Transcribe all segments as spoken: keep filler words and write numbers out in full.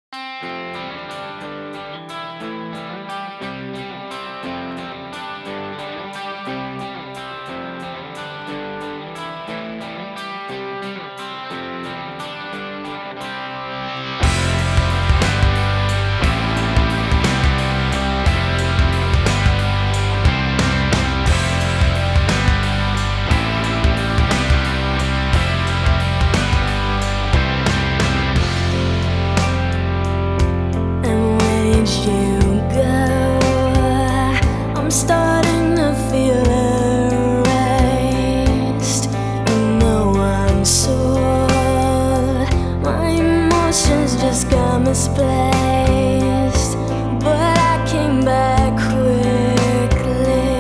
Misplaced, but I came back quickly.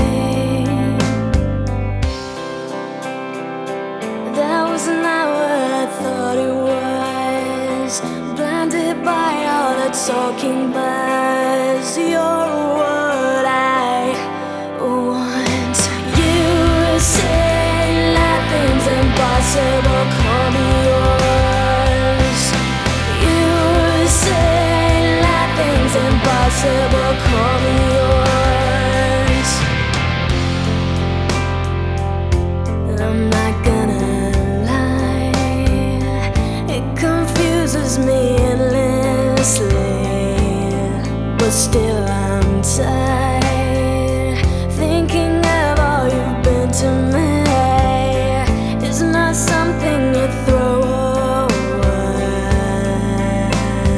That was not what I thought it was. Blinded by all the talking buzz. You're what I want. You say nothing's impossible. Call me yours. You say nothing's impossible. Call me yours. And I'm not gonna lie, it confuses me endlessly, but still I'm tired, thinking of all you've been to me. It's not something you throw away.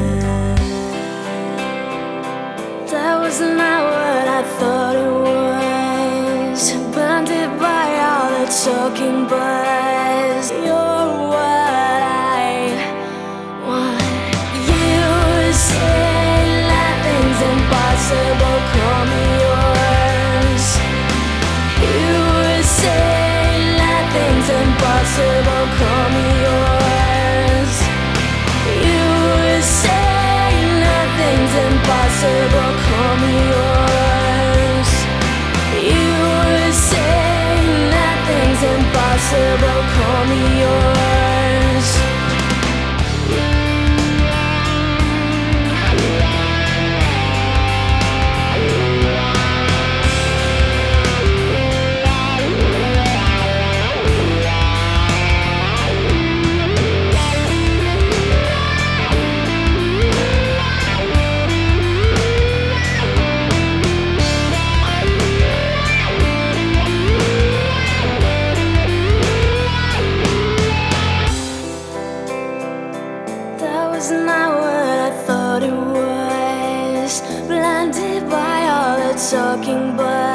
That was not what I thought it was. Blinded by all the talking buzz. You're what I want. You say nothing's impossible. Call me yours. You say nothing's impossible. Call me yours. You say nothing's impossible. Call me yours. You say nothing's impossible. Call me yours. That was not what I thought it was. Blinded by all the talking, but